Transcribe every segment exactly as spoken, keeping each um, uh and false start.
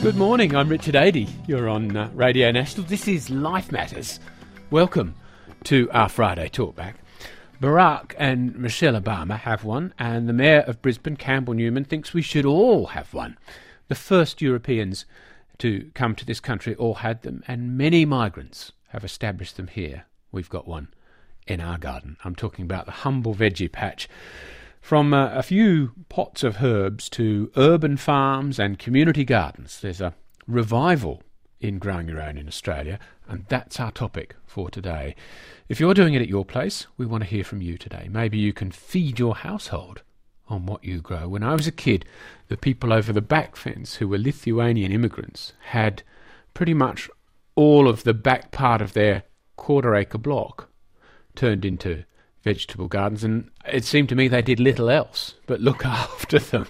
Good morning, I'm Richard Adey. You're on uh, Radio National. This is Life Matters. Welcome to our Friday talkback. Barack and Michelle Obama have one, and the Mayor of Brisbane, Campbell Newman, thinks we should all have one. The first Europeans to come to this country all had them, and many migrants have established them here. We've got one in our garden. I'm talking about the humble veggie patch. From uh, a few pots of herbs to urban farms and community gardens, there's a revival in growing your own in Australia, and that's our topic for today. If you're doing it at your place, we want to hear from you today. Maybe you can feed your household on what you grow. When I was a kid, the people over the back fence who were Lithuanian immigrants had pretty much all of the back part of their quarter acre block turned into vegetable gardens, and it seemed to me they did little else but look after them.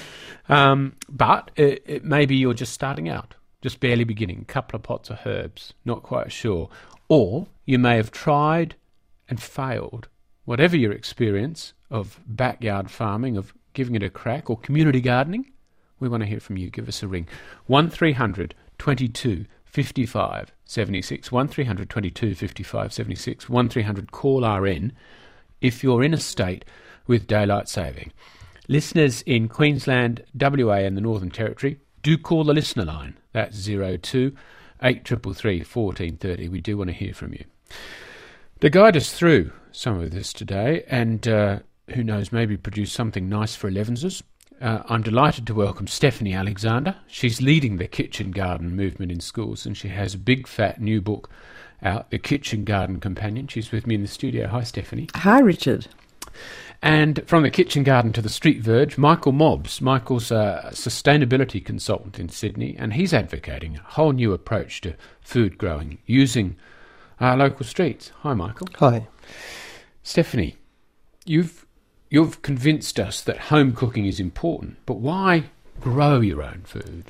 Um, but it, it, maybe you're just starting out, just barely beginning, a couple of pots of herbs, not quite sure. Or you may have tried and failed. Whatever your experience of backyard farming, of giving it a crack, or community gardening, we want to hear from you. Give us a ring. one three hundred twenty-two fifty-five seventy-six, one three hundred twenty-two fifty-five seventy-six, one three hundred call R N if you're in a state with daylight saving. Listeners in Queensland, W A and the Northern Territory, do call the listener line. That's zero two eight three three three, one four three zero. We do want to hear from you. To guide us through some of this today, and uh, who knows, maybe produce something nice for elevensers, uh, I'm delighted to welcome Stephanie Alexander. She's leading the kitchen garden movement in schools, and she has a big fat new book out, The Kitchen Garden Companion. She's with me in the studio. Hi, Stephanie. Hi, Richard. And from the kitchen garden to the street verge, Michael Mobbs. Michael's a sustainability consultant in Sydney, and he's advocating a whole new approach to food growing using our local streets. Hi, Michael. Hi. Stephanie, you've you've convinced us that home cooking is important, but why grow your own food?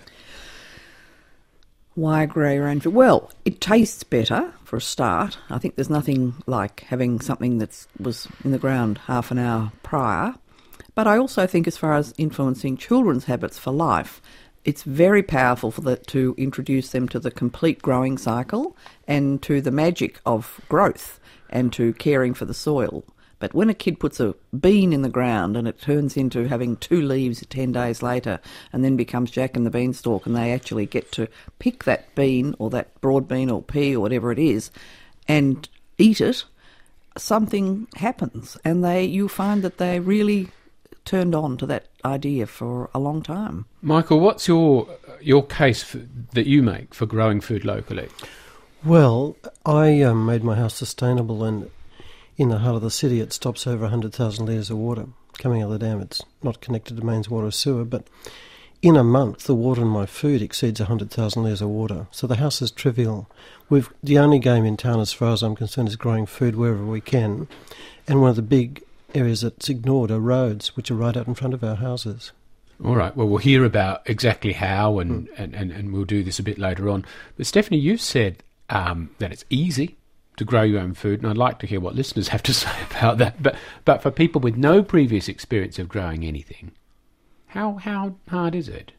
Why grow your own food? Well, it tastes better for a start. I think there's nothing like having something that was in the ground half an hour prior. But I also think as far as influencing children's habits for life, it's very powerful for the, to introduce them to the complete growing cycle and to the magic of growth and to caring for the soil. But when a kid puts a bean in the ground and it turns into having two leaves ten days later and then becomes Jack and the Beanstalk, and they actually get to pick that bean or that broad bean or pea or whatever it is and eat it, something happens. And they you find that they really turned on to that idea for a long time. Michael, what's your your case for, that you make for growing food locally? Well, I um, made my house sustainable, and in the heart of the city it stops over one hundred thousand litres of water coming out of the dam. It's not connected to mains water or sewer, but in a month the water in my food exceeds one hundred thousand litres of water. So the house is trivial. We've the only game in town, as far as I'm concerned, is growing food wherever we can, and one of the big areas that's ignored are roads, which are right out in front of our houses. All right, well, we'll hear about exactly how, and, mm. and, and, and we'll do this a bit later on. But Stephanie, you've said um, that it's easy to grow your own food, and I'd like to hear what listeners have to say about that. But but for people with no previous experience of growing anything, how how hard is it?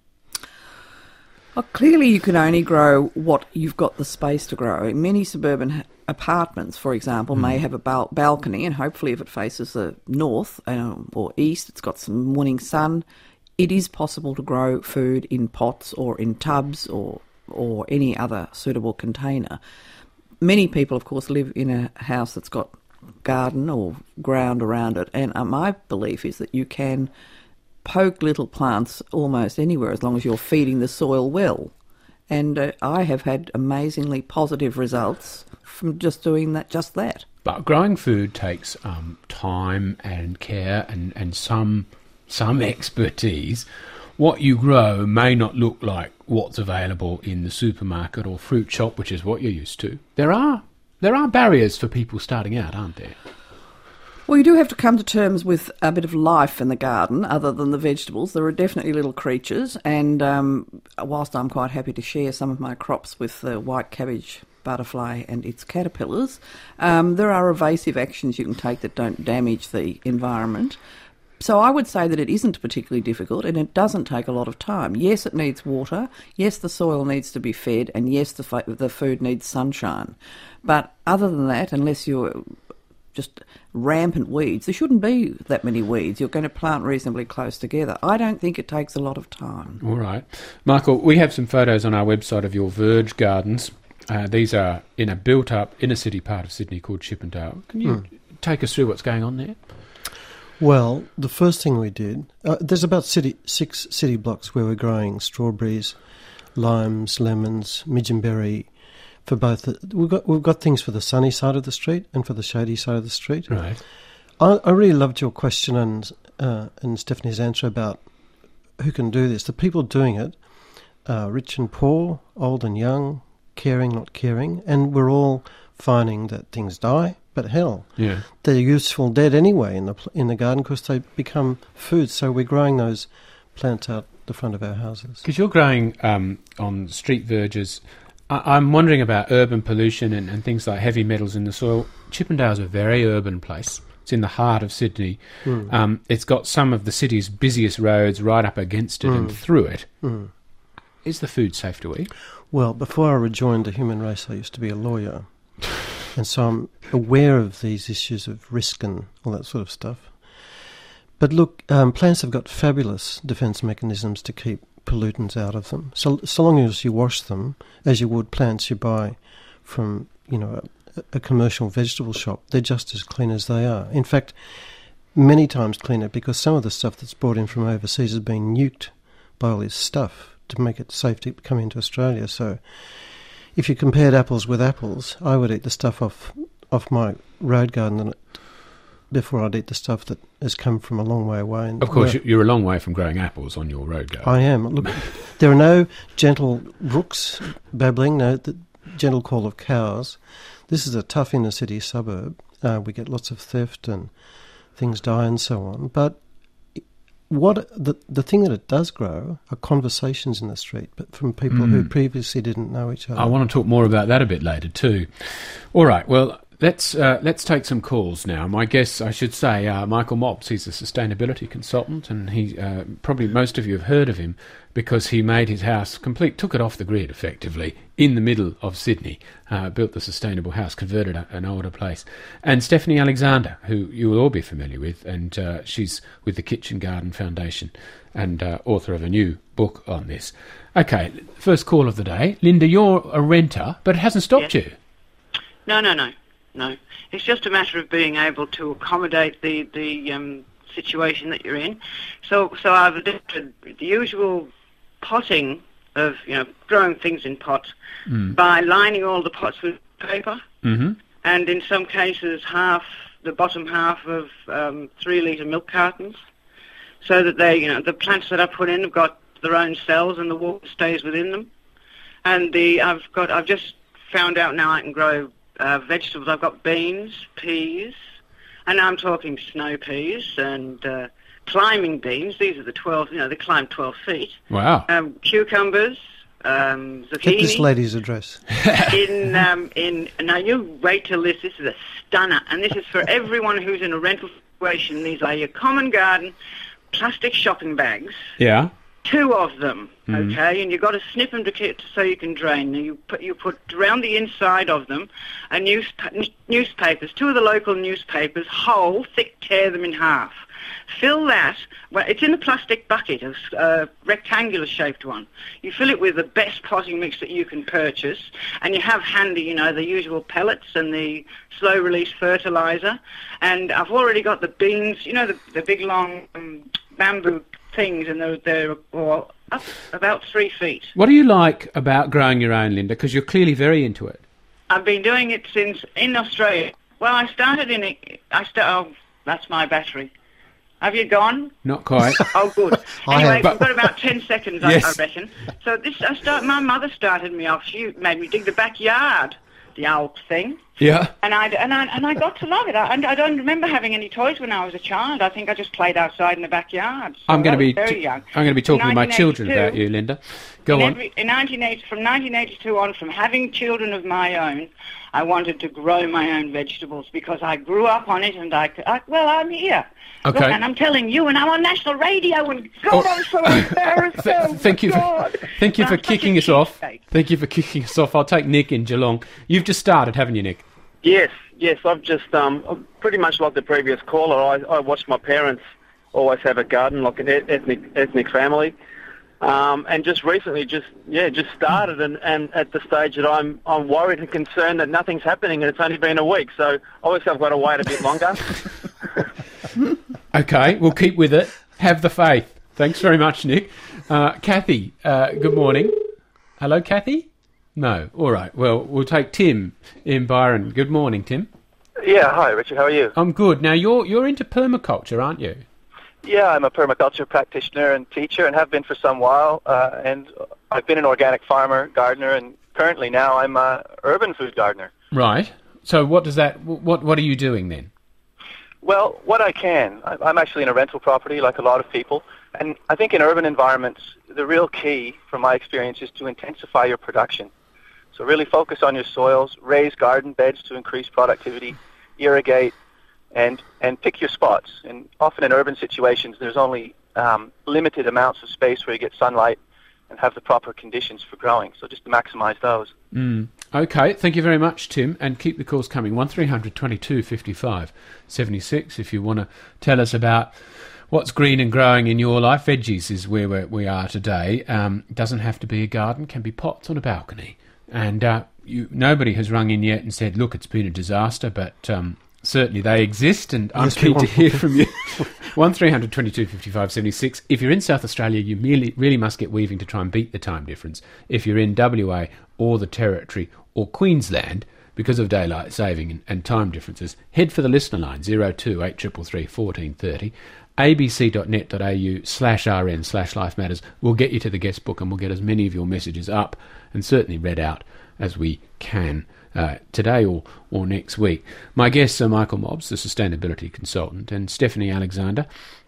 Well, clearly you can only grow what you've got the space to grow. Many suburban ha- apartments, for example, mm. may have a bal- balcony, and hopefully if it faces the north uh, or east, it's got some morning sun. It is possible to grow food in pots or in tubs or or any other suitable container. Many people, of course, live in a house that's got garden or ground around it, and uh, my belief is that you can poke little plants almost anywhere as long as you're feeding the soil well. And uh, I have had amazingly positive results from just doing that, just that. But growing food takes um, time and care and, and some some expertise. What you grow may not look like what's available in the supermarket or fruit shop, which is what you're used to. There are there are barriers for people starting out, aren't there? Well, you do have to come to terms with a bit of life in the garden, other than the vegetables. There are definitely little creatures, and um, whilst I'm quite happy to share some of my crops with the white cabbage butterfly and its caterpillars, um, there are evasive actions you can take that don't damage the environment. So I would say that it isn't particularly difficult and it doesn't take a lot of time. Yes, it needs water. Yes, the soil needs to be fed. And yes, the, fa- the food needs sunshine. But other than that, unless you're just rampant weeds, there shouldn't be that many weeds. You're going to plant reasonably close together. I don't think it takes a lot of time. All right. Michael, we have some photos on our website of your verge gardens. Uh, these are in a built-up inner-city part of Sydney called Chippendale. Can you mm. take us through what's going on there? Well, the first thing we did, uh, there's about city, six city blocks where we're growing strawberries, limes, lemons, midgeonberry. For both, the, we've got we've got things for the sunny side of the street and for the shady side of the street. Right. I, I really loved your question and uh, and Stephanie's answer about who can do this. The people doing it, uh, rich and poor, old and young, caring, not caring, and we're all finding that things die. But hell, yeah, they're useful dead anyway in the in the garden because they become food. So we're growing those plants out the front of our houses. Because you're growing um, on street verges. I- I'm wondering about urban pollution and, and things like heavy metals in the soil. Chippendale's a very urban place. It's in the heart of Sydney. Mm. Um, it's got some of the city's busiest roads right up against it mm. and through it. Mm. Is the food safe to eat? Well, before I rejoined the human race, I used to be a lawyer. And so I'm aware of these issues of risk and all that sort of stuff. But look, um, plants have got fabulous defence mechanisms to keep pollutants out of them. So so long as you wash them, as you would plants you buy from, you know, a, a commercial vegetable shop, they're just as clean as they are. In fact, many times cleaner because some of the stuff that's brought in from overseas has been nuked by all this stuff to make it safe to come into Australia. So if you compared apples with apples, I would eat the stuff off off my road garden before I'd eat the stuff that has come from a long way away. And of course, you're a long way from growing apples on your road garden. I am. Look, there are no gentle rooks babbling, no the gentle call of cows. This is a tough inner city suburb. Uh, we get lots of theft and things die and so on. But what the the thing that it does grow are conversations in the street, but from people mm. who previously didn't know each other. I want to talk more about that a bit later too. All right, well, let's uh, let's take some calls now. My guest, I should say, uh, Michael Mops. He's a sustainability consultant, and he uh, probably most of you have heard of him because he made his house complete, took it off the grid effectively in the middle of Sydney, uh, built the sustainable house, converted a, an older place. And Stephanie Alexander, who you will all be familiar with, and uh, she's with the Kitchen Garden Foundation and uh, author of a new book on this. Okay, first call of the day. Linda, you're a renter, but it hasn't stopped yes. you. No, no, no, no. It's just a matter of being able to accommodate the, the um, situation that you're in. So, so I've adopted the usual potting of, you know, growing things in pots mm. by lining all the pots with paper, mm-hmm. and in some cases half, the bottom half of um, three-litre milk cartons, so that they, you know, the plants that I put in have got their own cells and the water stays within them. And the I've got, I've just found out now I can grow uh, vegetables. I've got beans, peas, and I'm talking snow peas and uh, climbing beans. These are the twelve, you know, they climb twelve feet. Wow. Um, cucumbers, um, zucchini. Get this lady's address. in, um, in, now you wait till this, this is a stunner, and this is for everyone who's in a rental situation. These are your common garden plastic shopping bags. Yeah. Two of them, mm. okay, and you've got to snip them to keep, so you can drain them. You put, you put around the inside of them a newspa- newspapers, two of the local newspapers, whole, thick, tear them in half. Fill that, well, it's in a plastic bucket, a uh, rectangular-shaped one. You fill it with the best potting mix that you can purchase, and you have handy, you know, the usual pellets and the slow-release fertiliser. And I've already got the beans, you know, the, the big, long um, bamboo things, and they're, they're well, up about three feet. What do you like about growing your own, Linda? Because you're clearly very into it. I've been doing it since in Australia. Well, I started in it. I st- Oh, that's my battery. Have you gone? Not quite. Oh, good. Anyway, but... we've got about ten seconds, yes. I, I reckon. So this, I start. My mother started me off. She made me dig the backyard, the old thing. Yeah. And I, and I, and I got to love it. I, I don't remember having any toys when I was a child. I think I just played outside in the backyard. So I'm going to be very t- young. I'm going to be talking In to my children about you, Linda. Go in on. Every, in nineteen eighty, from nineteen eighty-two on, from having children of my own, I wanted to grow my own vegetables because I grew up on it, and I, I well, I'm here. Okay. Look, and I'm telling you, and I'm on national radio, and God, Oh. I'm so embarrassed. Th- oh, thank you for, God. thank you I'm for such kicking a us off. cheapskate. Thank you for kicking us off. I'll take Nick in Geelong. You've just started, haven't you, Nick? Yes, yes. I've just um, pretty much like the previous caller. I, I watched my parents always have a garden, like an e- ethnic ethnic family, um, and just recently, just yeah, just started, and, and at the stage that I'm I'm worried and concerned that nothing's happening, and it's only been a week. So obviously, I've got to wait a bit longer. Okay, we'll keep with it. Have the faith. Thanks very much, Nick. Uh, Kathy, uh, good morning. Hello, Kathy? No. All right. Well, we'll take Tim in Byron. Good morning, Tim. Yeah, hi Richard, how are you? I'm good. Now, you're you're into permaculture, aren't you? Yeah, I'm a permaculture practitioner and teacher and have been for some while, uh, and I've been an organic farmer, gardener, and currently now I'm a urban food gardener. Right. So what does that, what what are you doing then? Well, what I can. I- I'm actually in a rental property like a lot of people, and I think in urban environments, the real key, from my experience, is to intensify your production. So really focus on your soils, raise garden beds to increase productivity, irrigate, and, and pick your spots. And often in urban situations, there's only um, limited amounts of space where you get sunlight and have the proper conditions for growing. So just to maximize those. Mm. Okay, thank you very much, Tim, and keep the calls coming. one three hundred twenty-two fifty-five seventy-six if you want to tell us about what's green and growing in your life. Veggies is where we're, we are today. Um, it doesn't have to be a garden, can be pots on a balcony. And uh, you, nobody has rung in yet and said, look, it's been a disaster, but um, certainly they exist, and I'm Yes, we keen to want- hear from you. one three hundred twenty-two fifty-five seventy-six. If you're in South Australia, you merely, really must get weaving to try and beat the time difference. If you're in W A or the Territory or Queensland, because of daylight saving and, and time differences, head for the listener line, zero two eight three three three one four three zero. abc.net.au slash rn slash life matters. We'll get you to the guest book and we'll get as many of your messages up and certainly read out as we can uh, today or, or next week. My guests are Michael Mobbs, the sustainability consultant, and Stephanie Alexander,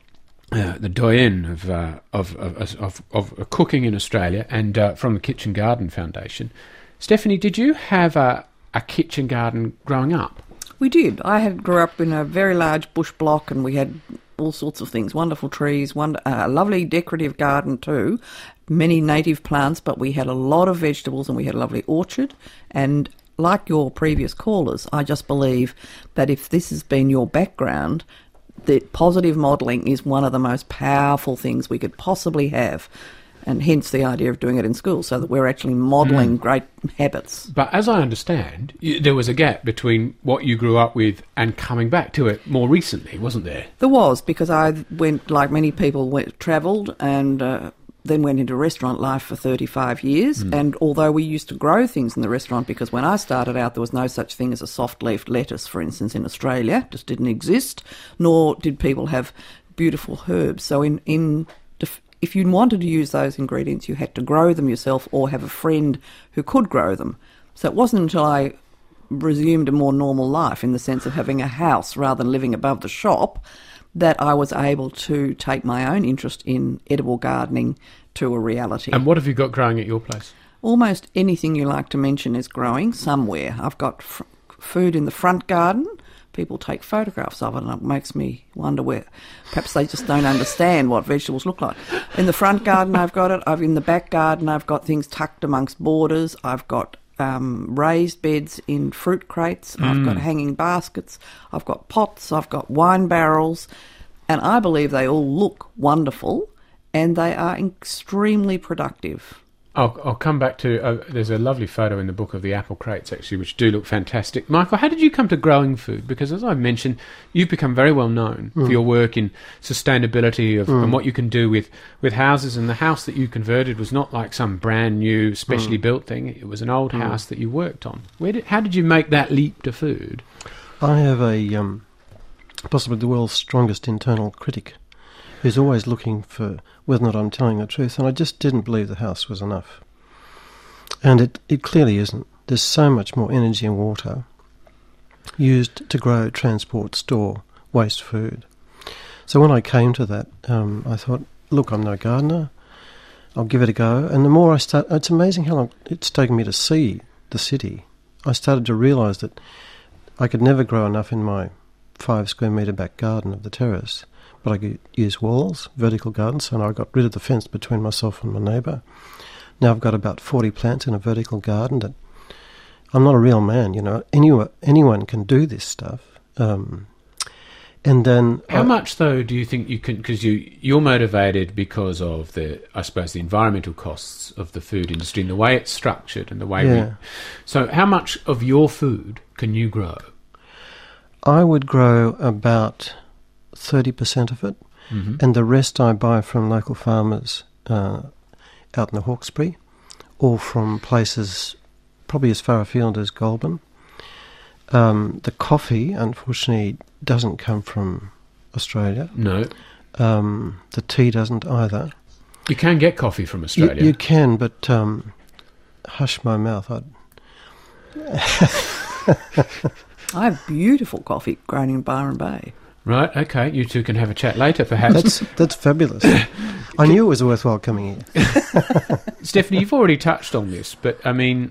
uh, the doyenne of, uh, of, of, of, of cooking in Australia, and uh, from the Kitchen Garden Foundation. Stephanie, did you have a, a kitchen garden growing up? We did. I had grew up in a very large bush block, and we had all sorts of things, wonderful trees, wonder, uh, a lovely decorative garden too, many native plants, but we had a lot of vegetables and we had a lovely orchard. And like your previous callers, I just believe that if this has been your background, that positive modelling is one of the most powerful things we could possibly have. And hence the idea of doing it in school, so that we're actually modelling mm. great habits. But as I understand, y- there was a gap between what you grew up with and coming back to it more recently, wasn't there? There was, because I went, like many people, went travelled and uh, then went into restaurant life for thirty-five years. Mm. And although we used to grow things in the restaurant, because when I started out there was no such thing as a soft-leafed lettuce, for instance, in Australia, just didn't exist, nor did people have beautiful herbs. So in... in if you wanted to use those ingredients, you had to grow them yourself or have a friend who could grow them. So it wasn't until I resumed a more normal life, in the sense of having a house rather than living above the shop, that I was able to take my own interest in edible gardening to a reality. And what have you got growing at your place? Almost anything you like to mention is growing somewhere. I've got fr- food in the front garden. People take photographs of it, and it makes me wonder where perhaps they just don't understand what vegetables look like. In the front garden, I've got it. I've in the back garden, I've got things tucked amongst borders. I've got um, raised beds in fruit crates. Mm. I've got hanging baskets. I've got pots. I've got wine barrels, and I believe they all look wonderful, and they are extremely productive. I'll, I'll come back to, uh, there's a lovely photo in the book of the apple crates, actually, which do look fantastic. Michael, how did you come to growing food? Because as I've mentioned, you've become very well known mm. for your work in sustainability of, mm. and what you can do with, with houses. And the house that you converted was not like some brand new, specially mm. built thing. It was an old mm. house that you worked on. Where did, how did you make that leap to food? I have a um, possibly the world's strongest internal critic, who's always looking for whether or not I'm telling the truth, and I just didn't believe the house was enough. And it, it clearly isn't. There's so much more energy and water used to grow, transport, store waste food. So when I came to that, um, I thought, look, I'm no gardener. I'll give it a go. And the more I start, it's amazing how long it's taken me to see the city. I started to realise that I could never grow enough in my five square metre back garden of the terrace, but I could use walls, vertical gardens, and I got rid of the fence between myself and my neighbour. Now I've got about forty plants in a vertical garden. That I'm not a real man, you know. Anyone, anyone can do this stuff. Um, and then... How I, much, though, do you think you can... Because you, you're motivated because of the, I suppose, the environmental costs of the food industry and the way it's structured and the way yeah. we... So how much of your food can you grow? I would grow about thirty percent of it, mm-hmm. and the rest I buy from local farmers uh, out in the Hawkesbury, or from places probably as far afield as Goulburn. Um, the coffee, unfortunately, doesn't come from Australia. No. Um, the tea doesn't either. You can get coffee from Australia. You, you can, but um, hush my mouth. I'd I have beautiful coffee grown in Byron Bay. Right, okay. You two can have a chat later, perhaps. That's, that's fabulous. I knew it was worthwhile coming here. Stephanie, you've already touched on this, but, I mean,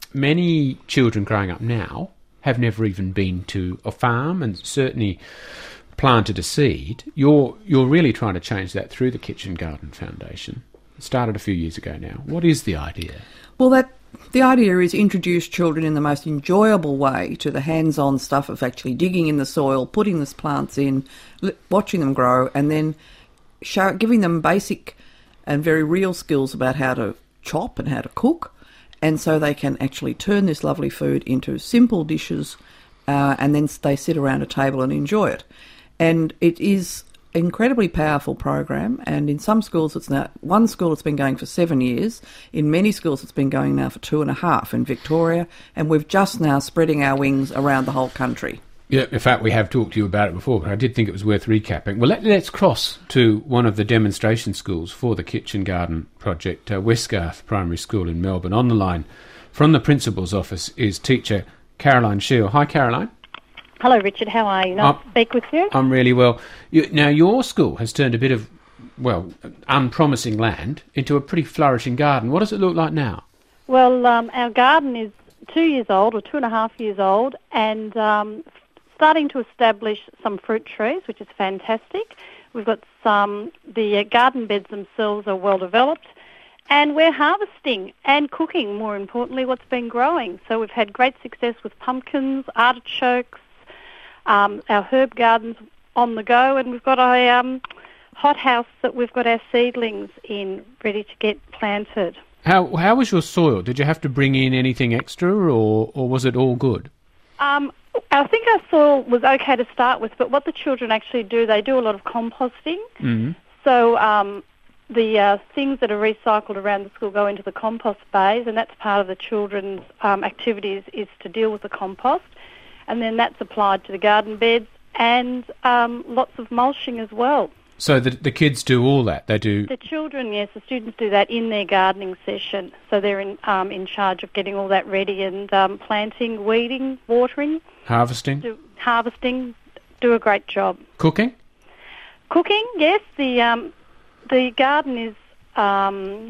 many children growing up now have never even been to a farm and certainly planted a seed. You're you're really trying to change that through the Kitchen Garden Foundation. It started a few years ago now. What is the idea? Well, that the idea is introduce children in the most enjoyable way to the hands-on stuff of actually digging in the soil, putting the plants in, watching them grow, and then show, giving them basic and very real skills about how to chop and how to cook, and so they can actually turn this lovely food into simple dishes, uh, and then they sit around a table and enjoy it. And it is an incredibly powerful program, and in some schools it's now, one school it's been going for seven years, in many schools it's been going now for two and a half in Victoria, and we've just now spreading our wings around the whole country. Yeah, in fact, we have talked to you about it before, but I did think it was worth recapping. Well, let, let's cross to one of the demonstration schools for the Kitchen Garden Project, uh, Westgarth Primary School in Melbourne. On the line from the Principal's office is teacher Caroline Shiel. Hi, Caroline. Hello, Richard. How are you? Nice I'm, to speak with you. I'm really well. You, now, your school has turned a bit of, well, unpromising land into a pretty flourishing garden. What does it look like now? Well, um, our garden is two years old, or two and a half years old, and um, starting to establish some fruit trees, which is fantastic. We've got some, the garden beds themselves are well developed, and we're harvesting and cooking, more importantly, what's been growing. So we've had great success with pumpkins, artichokes, um, our herb gardens on the go, and we've got a um, hothouse that we've got our seedlings in, ready to get planted. How how was your soil? Did you have to bring in anything extra, or, or was it all good? Um, I think our soil was okay to start with, but what the children actually do, they do a lot of composting. Mm-hmm. So um, the uh, things that are recycled around the school go into the compost bays, and that's part of the children's um, activities, is to deal with the compost. And then that's applied to the garden beds and um, lots of mulching as well. So the the kids do all that? They do... The children, yes, the students do that in their gardening session. So they're in um, in charge of getting all that ready and um, planting, weeding, watering. Harvesting? Do, harvesting. Do a great job. Cooking? Cooking, yes. The um, the garden is... Um,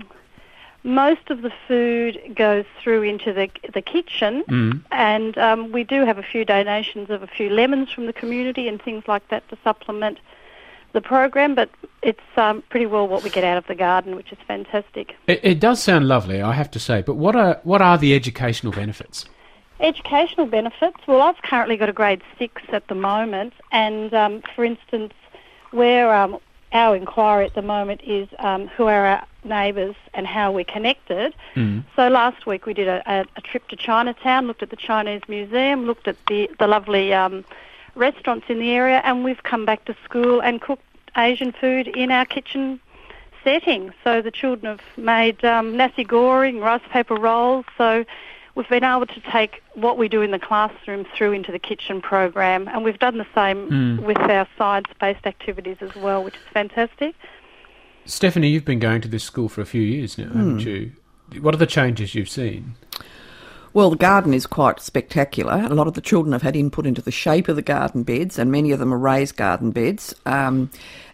most of the food goes through into the the kitchen, mm. and um, we do have a few donations of a few lemons from the community and things like that to supplement the program, but it's um, pretty well what we get out of the garden, which is fantastic. It, it does sound lovely, I have to say, but what are what are the educational benefits? Educational benefits? Well, I've currently got a grade six at the moment, and um, for instance, where um, our inquiry at the moment is um, who are our neighbours and how we're connected. Mm. So last week we did a, a, a trip to Chinatown, looked at the Chinese Museum, looked at the, the lovely um, restaurants in the area, and we've come back to school and cooked Asian food in our kitchen setting. So the children have made um, nasi goreng, rice paper rolls, so we've been able to take what we do in the classroom through into the kitchen program, and we've done the same mm. with our science-based activities as well, which is fantastic. Stephanie, you've been going to this school for a few years now, haven't mm. you? What are the changes you've seen? Well, the garden is quite spectacular. A lot of the children have had input into the shape of the garden beds, and many of them are raised garden beds. Um,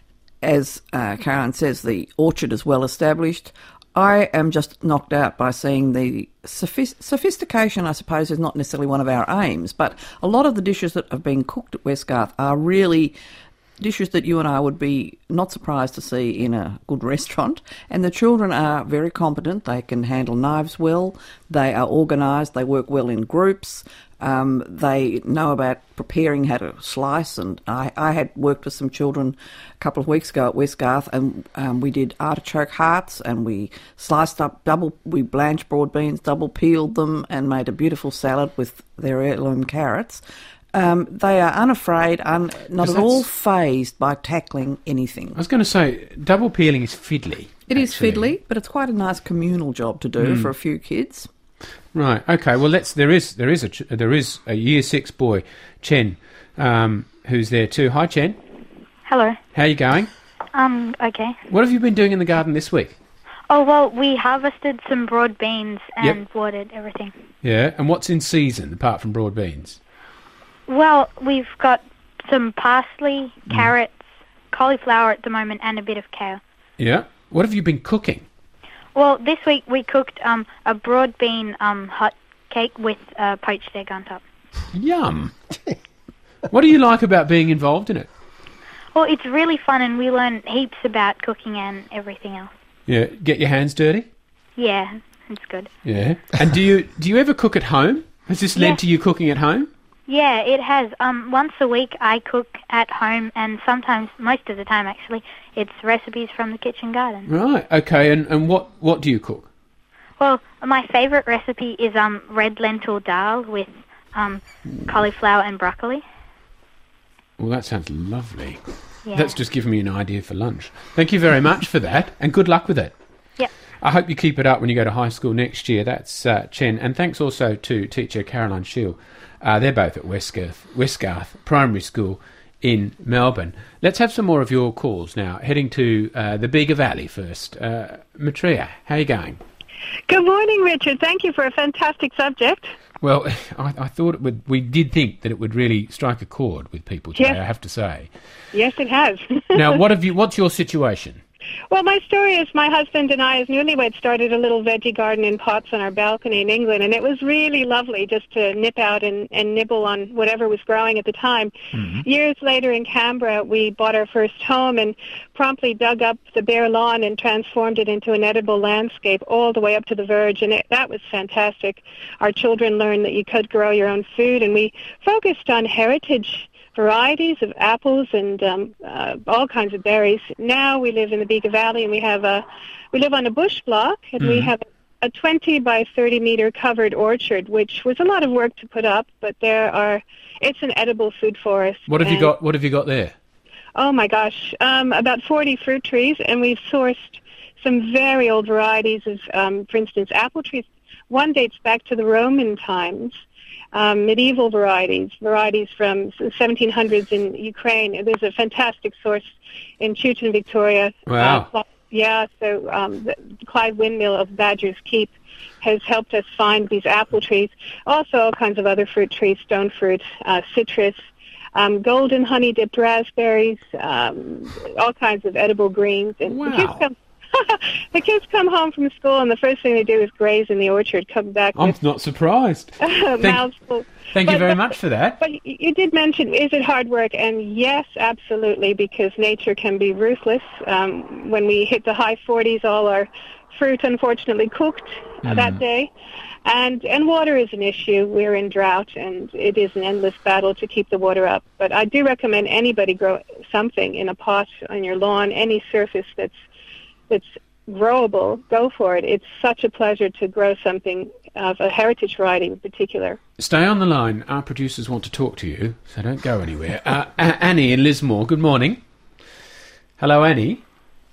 as uh, Karen says, the orchard is well established. I am just knocked out by seeing the sophis- sophistication, I suppose, is not necessarily one of our aims, but a lot of the dishes that have been cooked at Westgarth are really dishes that you and I would be not surprised to see in a good restaurant. And the children are very competent. They can handle knives well. They are organised. They work well in groups. Um, they know about preparing how to slice. And I, I had worked with some children a couple of weeks ago at Westgarth, and um, we did artichoke hearts, and we sliced up double, we blanched broad beans, double peeled them, and made a beautiful salad with their heirloom carrots. Um, they are unafraid, un, not at all fazed by tackling anything. I was going to say, double peeling is fiddly. It actually. is fiddly, but it's quite a nice communal job to do mm. for a few kids. Right. Okay. Well, let's. There is there is a there is a year six boy, Chen, um, who's there too. Hi, Chen. Hello. How are you going? Um. Okay. What have you been doing in the garden this week? Oh well, we harvested some broad beans and yep. watered everything. Yeah. And what's in season apart from broad beans? Well, we've got some parsley, carrots, mm. cauliflower at the moment, and a bit of kale. Yeah. What have you been cooking? Well, this week we cooked um, a broad bean um, hot cake with uh, poached egg on top. Yum. What do you like about being involved in it? Well, it's really fun, and we learn heaps about cooking and everything else. Yeah. Get your hands dirty? Yeah, it's good. Yeah. And do you do you ever cook at home? Has this led yeah. to you cooking at home? Yeah, it has. Um, once a week I cook at home, and sometimes, most of the time actually, it's recipes from the kitchen garden. Right, okay, and, and what, what do you cook? Well, my favourite recipe is um, red lentil dal with um, cauliflower and broccoli. Well, that sounds lovely. Yeah. That's just given me an idea for lunch. Thank you very much for that, and good luck with it. Yep. I hope you keep it up when you go to high school next year. That's uh, Chen, and thanks also to teacher Caroline Shield. Uh, they're both at Westgarth, Westgarth Primary School in Melbourne. Let's have some more of your calls now. Heading to uh, the Bega Valley first. Uh, Maitreya, how are you going? Good morning, Richard. Thank you for a fantastic subject. Well, I, I thought it would. We did think that it would really strike a chord with people today, yes. I have to say. Yes, it has. Now, what have you? What's your situation? Well, my story is my husband and I, as newlyweds, started a little veggie garden in pots on our balcony in England, and it was really lovely just to nip out and, and nibble on whatever was growing at the time. Mm-hmm. Years later in Canberra, we bought our first home and promptly dug up the bare lawn and transformed it into an edible landscape all the way up to the verge, and it, that was fantastic. Our children learned that you could grow your own food, and we focused on heritage varieties of apples and um, uh, all kinds of berries. Now we live in the Bega Valley, and we have a we live on a bush block, and mm. we have a twenty by thirty meter covered orchard, which was a lot of work to put up, but there are it's an edible food forest. What have you got? What have you got there? Oh my gosh, um, about forty fruit trees, and we've sourced some very old varieties of, um, for instance, apple trees. One dates back to the Roman times. Um, medieval varieties, varieties from seventeen hundreds in Ukraine. There's a fantastic source in Chewton, Victoria. Wow. Uh, yeah, so um, the Clyde Windmill of Badger's Keep has helped us find these apple trees. Also all kinds of other fruit trees, stone fruit, uh, citrus, um, golden honey-dipped raspberries, um, all kinds of edible greens. And wow. the kids come the kids come home from school, and the first thing they do is graze in the orchard, come back I'm with not surprised. mouths full. Thank but, you very but, much for that. But you did mention, is it hard work? And yes, absolutely, because nature can be ruthless. Um, when we hit the high forties, all our fruit, unfortunately, cooked mm. that day. And and water is an issue. We're in drought, and it is an endless battle to keep the water up. But I do recommend anybody grow something in a pot on your lawn, any surface that's it's growable, go for it. It's such a pleasure to grow something of a heritage variety in particular. Stay on the line. Our producers want to talk to you, so don't go anywhere. Uh, Annie in Lismore, good morning. Hello, Annie.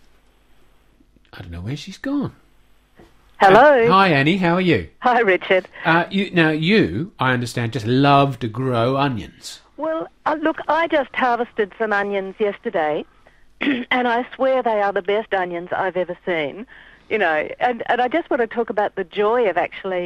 I don't know where she's gone. Hello. Uh, hi, Annie. How are you? Hi, Richard. Uh, you, now, you, I understand, just love to grow onions. Well, uh, look, I just harvested some onions yesterday, and I swear they are the best onions I've ever seen. You know, and, and I just want to talk about the joy of actually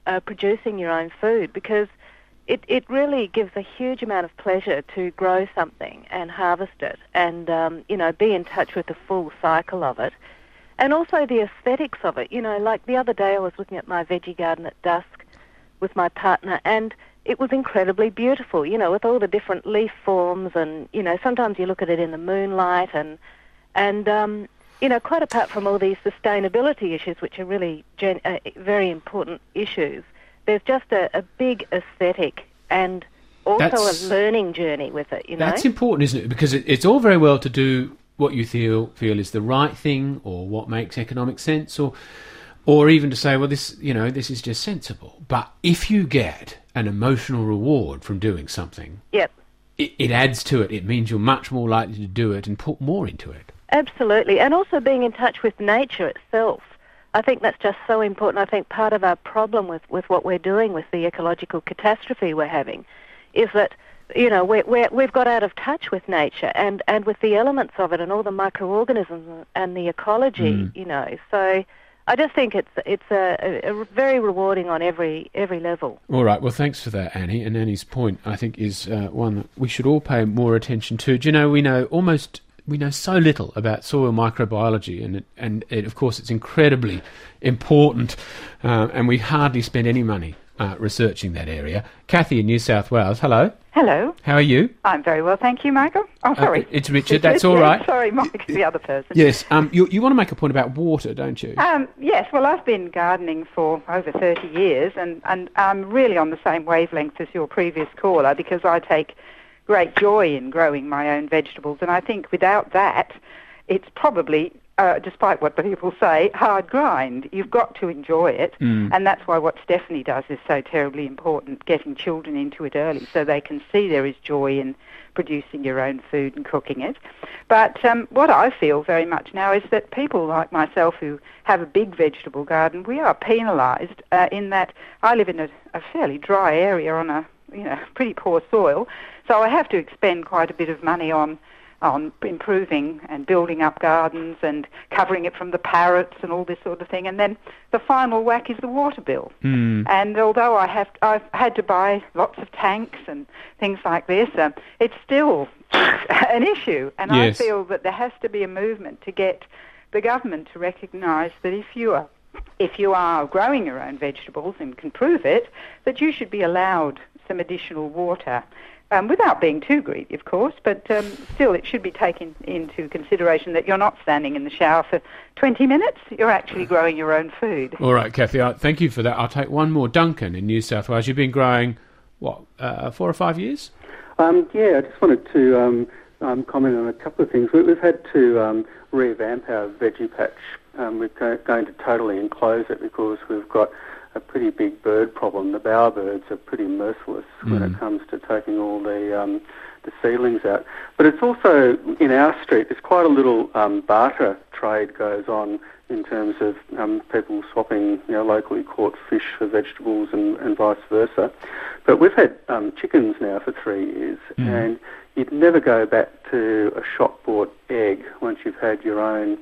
uh, producing your own food, because it, it really gives a huge amount of pleasure to grow something and harvest it and, um, you know, be in touch with the full cycle of it. And also the aesthetics of it. You know, like the other day I was looking at my veggie garden at dusk with my partner, and it was incredibly beautiful, you know, with all the different leaf forms, and, you know, sometimes you look at it in the moonlight, and, and um, you know, quite apart from all these sustainability issues, which are really gen- uh, very important issues, there's just a, a big aesthetic and also That's- a learning journey with it, you know. That's important, isn't it? Because it, it's all very well to do what you feel feel is the right thing, or what makes economic sense, or or even to say, well, this, you know, this is just sensible. But if you get an emotional reward from doing something, Yep. it, it adds to it. It means you're much more likely to do it and put more into it. Absolutely, and also being in touch with nature itself. I think that's just so important. I think part of our problem with, with what we're doing with the ecological catastrophe we're having is that, you know, we're, we're, we've got out of touch with nature and, and with the elements of it and all the microorganisms and the ecology, Mm. you know. So I just think it's it's a, a, a very rewarding on every every level. All right, well, thanks for that, Annie. And Annie's point, I think, is uh, one that we should all pay more attention to. Do you know, we know almost... We know so little about soil microbiology, and it, and it, of course it's incredibly important, uh, and we hardly spend any money uh, researching that area. Kathy in New South Wales, hello. Hello. How are you? I'm very well, thank you, Michael. Oh, sorry. Uh, it's Richard, that's all yeah, right. Sorry, Mike, the other person. Yes, um, you, you want to make a point about water, don't you? Um, yes, well, I've been gardening for over thirty years, and, and I'm really on the same wavelength as your previous caller, because I take great joy in growing my own vegetables, and I think without that, it's probably, uh, despite what people say, hard grind. You've got to enjoy it, Mm. and that's why what Stephanie does is so terribly important, getting children into it early so they can see there is joy in producing your own food and cooking it. But um, what I feel very much now is that people like myself who have a big vegetable garden, we are penalised uh, in that I live in a, a fairly dry area on a you know pretty poor soil, so I have to expend quite a bit of money on on improving and building up gardens and covering it from the parrots and all this sort of thing. And then the final whack is the water bill. Mm. And although I have, I've had to buy lots of tanks and things like this, um, it's still an issue. And Yes. I feel that there has to be a movement to get the government to recognise that if you are if you are growing your own vegetables and can prove it, that you should be allowed some additional water. Um, without being too greedy, of course, but um, still it should be taken into consideration that you're not standing in the shower for twenty minutes, you're actually growing your own food. All right, Kathy, I, thank you for that. I'll take one more. Duncan in New South Wales, you've been growing, what, uh, four or five years? Um, yeah, I just wanted to um, um, comment on a couple of things. We, we've had to um, revamp our veggie patch. Um, we're go- going to totally enclose it because we've got a pretty big bird problem. The bowerbirds are pretty merciless mm. when it comes to taking all the um, the seedlings out. But it's also, in our street, there's quite a little um, barter trade goes on in terms of um, people swapping, you know, locally caught fish for vegetables and, and vice versa. But we've had um, chickens now for three years, mm. and you'd never go back to a shop-bought egg once you've had your own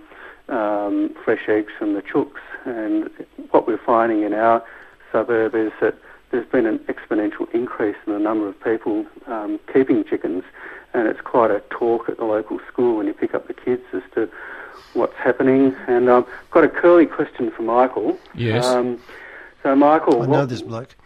um, fresh eggs from the chooks. And what we're finding in our suburb is that there's been an exponential increase in the number of people um, keeping chickens, and it's quite a talk at the local school when you pick up the kids as to what's happening. And I've um, got a curly question for Michael. Yes. Um, so, Michael... I what, know this bloke.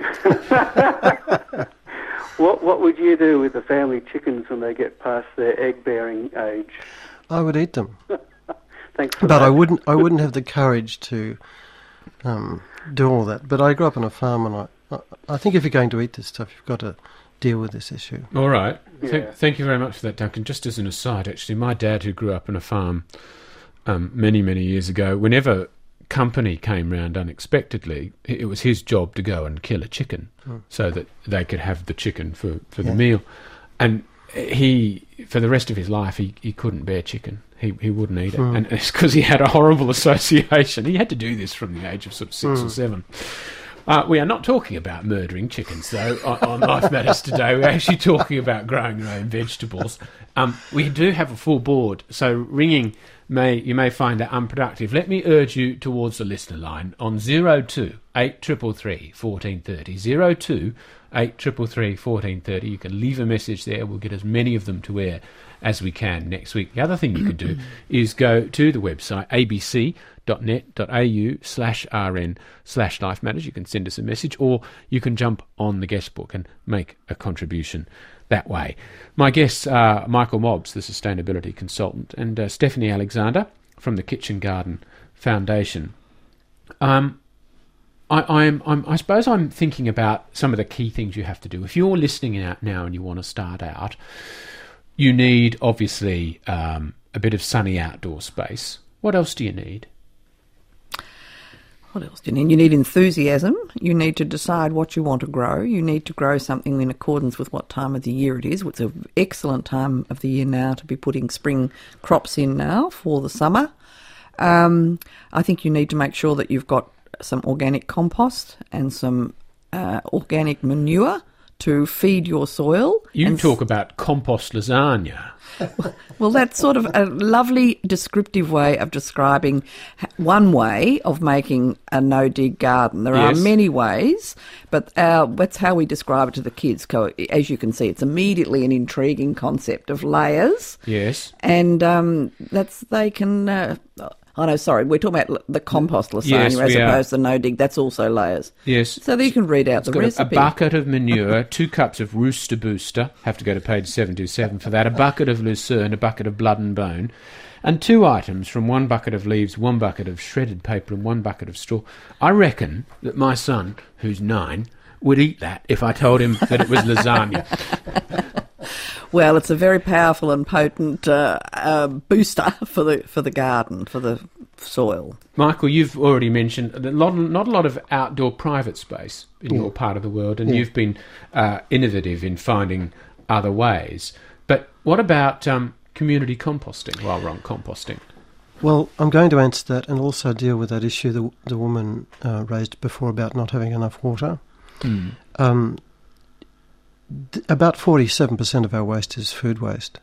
what, what would you do with the family chickens when they get past their egg-bearing age? I would eat them. Thanks for but that. I wouldn't. I wouldn't have the courage to um, do all that. But I grew up on a farm, and I, I think if you're going to eat this stuff, you've got to deal with this issue. All right. Yeah. Th- thank you very much for that, Duncan. Just as an aside, actually, my dad, who grew up on a farm um, many, many years ago, whenever company came round unexpectedly, it was his job to go and kill a chicken mm. so that they could have the chicken for, for yeah. the meal. And he, for the rest of his life, he, he couldn't bear chicken. He he wouldn't eat it, mm. and it's because he had a horrible association. He had to do this from the age of sort of six mm. or seven. Uh, we are not talking about murdering chickens, though, on, on Life Matters today. We're actually talking about growing your own vegetables. Um, we do have a full board, so ringing may you may find that unproductive. Let me urge you towards the listener line on zero two eight three three, one four three zero, zero two eight three three, one four three zero. You can leave a message there. We'll get as many of them to air as we can next week. The other thing you can do is go to the website abc dot net dot a u slash rn slash life matters. You can send us a message, or you can jump on the guest book and make a contribution that way. My guests are Michael Mobbs, the sustainability consultant, and uh, Stephanie Alexander from the Kitchen Garden Foundation. Um, I, I'm, I'm, I suppose I'm thinking about some of the key things you have to do. If you're listening out now and you want to start out, you need, obviously, um, a bit of sunny outdoor space. What else do you need? What else do you need? You need enthusiasm. You need to decide what you want to grow. You need to grow something in accordance with what time of the year it is. It's an excellent time of the year now to be putting spring crops in now for the summer. Um, I think you need to make sure that you've got some organic compost and some uh, organic manure to feed your soil. You and talk about compost lasagna. Well, that's sort of a lovely descriptive way of describing one way of making a no-dig garden. There Yes. are many ways, but uh, that's how we describe it to the kids. Co- As you can see, it's immediately an intriguing concept of layers. Yes. And um, that's they can... Uh, oh, no, sorry, we're talking about the compost lasagna Yes, as we are. opposed to no-dig. That's also layers. Yes. So that you can read out It's the got a, a recipe. bucket of manure, two cups of Rooster Booster, have to go to page seven two seven for that, a bucket of lucerne, a bucket of blood and bone, and two items from one bucket of leaves, one bucket of shredded paper and one bucket of straw. I reckon that my son, who's nine, would eat that if I told him that it was lasagna. Well, it's a very powerful and potent uh, uh, booster for the for the garden, for the soil. Michael, you've already mentioned that lot, not a lot of outdoor private space in Yeah. your part of the world, and Yeah. you've been uh, innovative in finding other ways. But what about um, community composting while we're on composting? Well, I'm going to answer that and also deal with that issue the, the woman uh, raised before about not having enough water. Mm. Um, th- about forty-seven percent of our waste is food waste.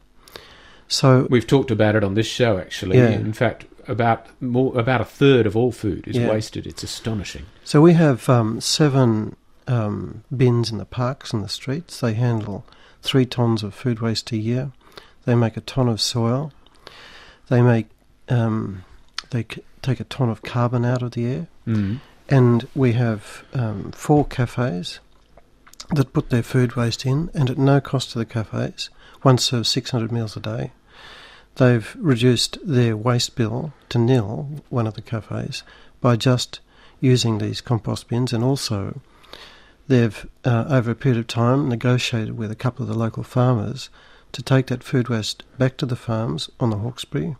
So We've talked about it on this show, actually. Yeah. In fact, about more about a third of all food is Yeah. wasted. It's astonishing. So we have um, seven um, bins in the parks and the streets. They handle three tonnes of food waste a year. They make a tonne of soil. They make um, they c- take a tonne of carbon out of the air. Mm. And we have um, four cafes that put their food waste in, and at no cost to the cafes. One serves six hundred meals a day. They've reduced their waste bill to nil, one of the cafes, by just using these compost bins, and also they've, uh, over a period of time, negotiated with a couple of the local farmers to take that food waste back to the farms on the Hawkesbury,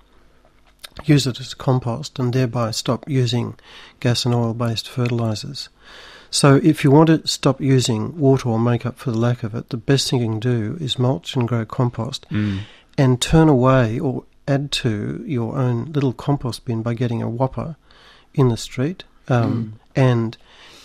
use it as compost, and thereby stop using gas and oil-based fertilisers. So if you want to stop using water or make up for the lack of it, the best thing you can do is mulch and grow compost, Mm. and turn away or add to your own little compost bin by getting a whopper in the street um, Mm. and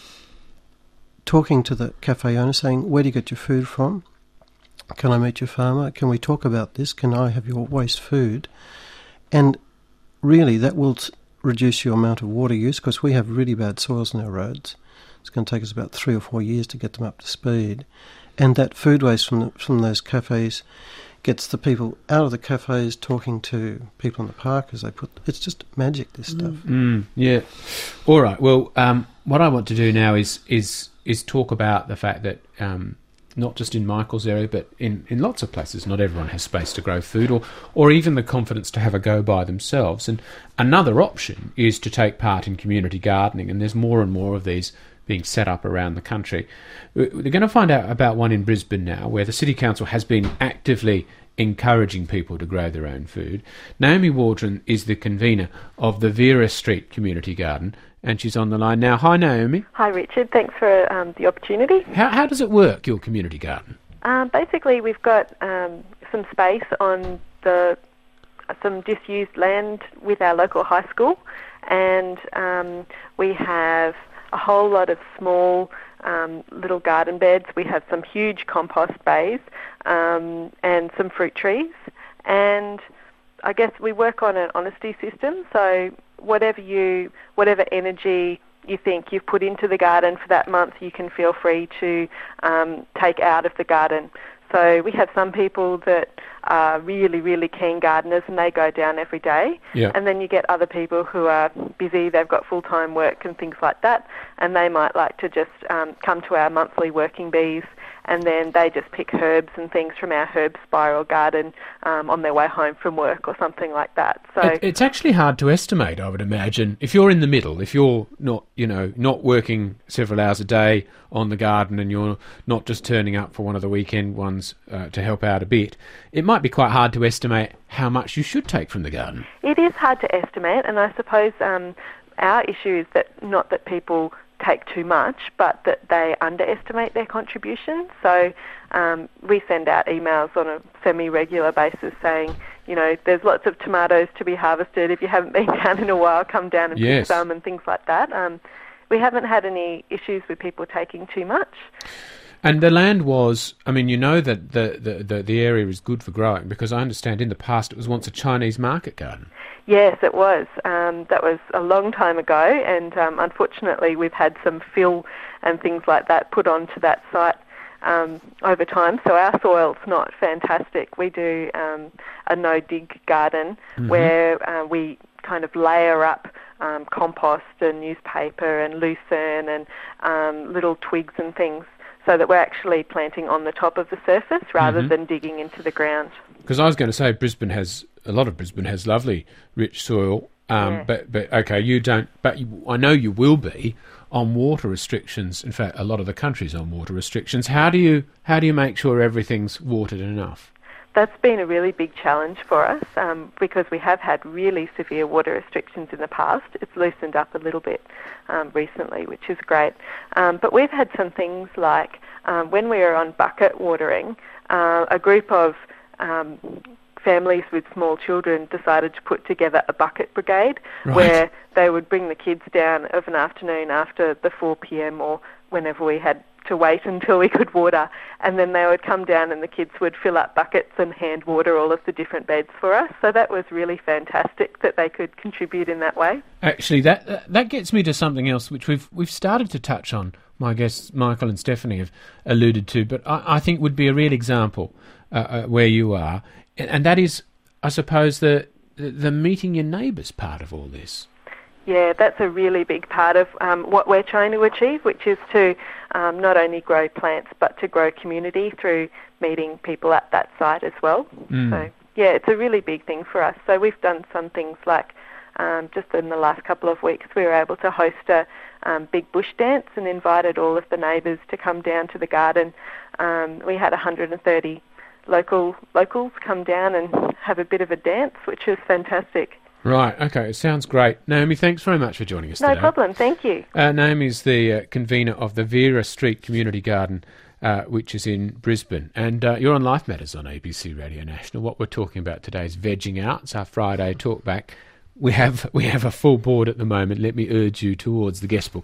talking to the cafe owner, saying, where do you get your food from? Can I meet your farmer? Can we talk about this? Can I have your waste food? And really that will t- reduce your amount of water use, because we have really bad soils in our roads. It's going to take us about three or four years to get them up to speed. And that food waste from the, from those cafes gets the people out of the cafes talking to people in the park as they put... It's just magic, this stuff. Mm, yeah. All right. Well, um, what I want to do now is is is talk about the fact that um, not just in Michael's area, but in, in lots of places, not everyone has space to grow food, or or even the confidence to have a go by themselves. And another option is to take part in community gardening, and there's more and more of these being set up around the country. We're going to find out about one in Brisbane now, where the City Council has been actively encouraging people to grow their own food. Naomi Waldron is the convener of the Vera Street Community Garden, and she's on the line now. Hi, Naomi. Hi, Richard. Thanks for um, the opportunity. How, how does it work, your community garden? Um, basically, we've got um, some space on the some disused land with our local high school, and um, we have a whole lot of small um, little garden beds. We have some huge compost bays um, and some fruit trees, and I guess we work on an honesty system. So whatever you, whatever energy you think you've put into the garden for that month, you can feel free to um, take out of the garden. So we have some people that are really, really keen gardeners and they go down every day. Yeah. And then you get other people who are busy, they've got full-time work and things like that, and they might like to just um, come to our monthly working bees, and then they just pick herbs and things from our herb spiral garden um, on their way home from work or something like that. So It, it's actually hard to estimate, I would imagine. If you're in the middle, if you're not, you know, not working several hours a day on the garden and you're not just turning up for one of the weekend ones uh, to help out a bit, it might be quite hard to estimate how much you should take from the garden. it is hard to estimate, and I suppose um, our issue is that not that people take too much, but that they underestimate their contribution. So um, we send out emails on a semi-regular basis saying, you know, there's lots of tomatoes to be harvested. If you haven't been down in a while, come down and Yes. pick some and things like that. Um, we haven't had any issues with people taking too much. And the land was, I mean, you know that the, the, the, the area is good for growing, because I understand in the past it was once a Chinese market garden. Yes, it was. Um, that was a long time ago, and um, unfortunately we've had some fill and things like that put onto that site um, over time. So our soil's not fantastic. We do um, a no-dig garden Mhm. where uh, we kind of layer up um, compost and newspaper and lucerne and um, little twigs and things, so that we're actually planting on the top of the surface rather Mhm. than digging into the ground. Because I was going to say Brisbane has, a lot of Brisbane has lovely, rich soil, um, Yeah. but, but okay, you don't, but you, I know you will be on water restrictions. In fact, a lot of the country's on water restrictions. How do you, how do you make sure everything's watered enough? That's been a really big challenge for us um, because we have had really severe water restrictions in the past. It's loosened up a little bit um, recently, which is great. Um, but we've had some things like um, when we were on bucket watering, uh, a group of um, families with small children decided to put together a bucket brigade Right. where they would bring the kids down of an afternoon after the four p.m. or whenever we had to wait until we could water, and then they would come down and the kids would fill up buckets and hand water all of the different beds for us. So that was really fantastic that they could contribute in that way. Actually, that that gets me to something else which we've we've started to touch on. My guests Michael and Stephanie have alluded to, but I, I think would be a real example uh, uh, where you are, and, and that is, I suppose, the the meeting your neighbours part of all this. Yeah, that's a really big part of um, what we're trying to achieve, which is to um, not only grow plants but to grow community through meeting people at that site as well. Mm. So, yeah, it's a really big thing for us. So we've done some things like um, just in the last couple of weeks we were able to host a um, big bush dance and invited all of the neighbours to come down to the garden. Um, we had one hundred thirty local locals come down and have a bit of a dance, which was fantastic. Right, okay, it sounds great. Naomi, thanks very much for joining us No today. problem, thank you. Uh, Naomi's the uh, convener of the Vera Street Community Garden, uh, which is in Brisbane. And uh, you're on Life Matters on A B C Radio National. What we're talking about today is vegging out. It's our Friday talkback. We have we have a full board at the moment. Let me urge you towards the guestbook,